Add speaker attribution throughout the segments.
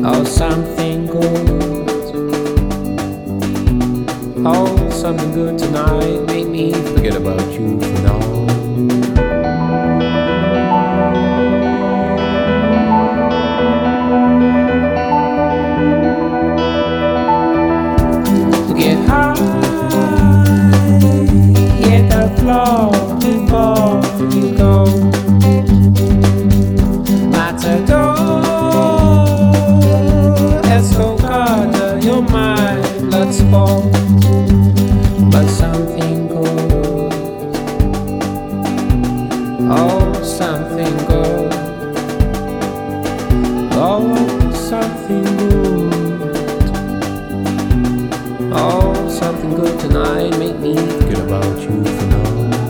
Speaker 1: Oh, something good. Oh, something good tonight. Make me forget about you for now. Get high, hit the floor before you go. Matador, Escocada, you're my blood sport. But something good, oh, something good, oh, something good. Oh, something good tonight. Make me forget about you for now.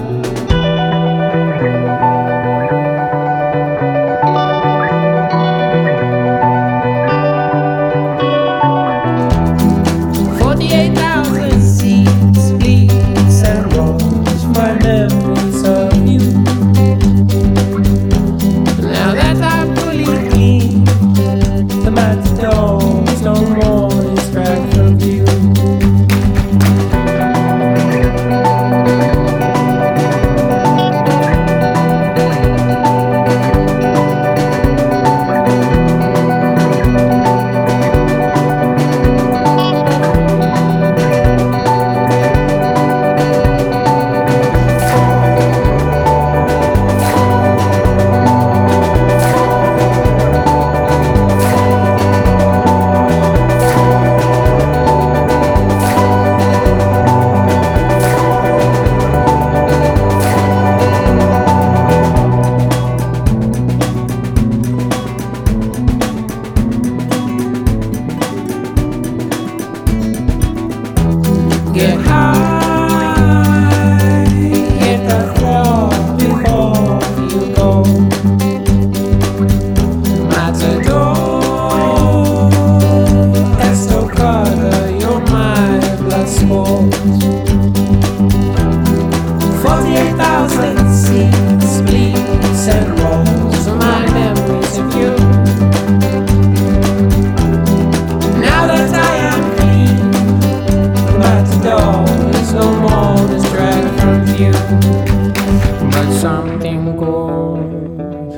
Speaker 1: Get high, hit the floor before you go. Matador, Estocada, you're my blood sport. 48,000 seeds, bleeds and rolls are my memories of you. Now that I am clean, there's no more distract from you. But something good,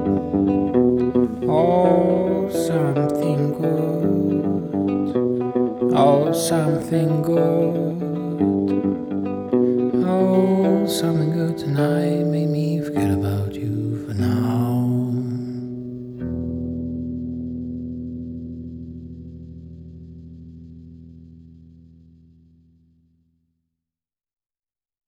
Speaker 1: oh, something good, oh, something good, oh, something good tonight.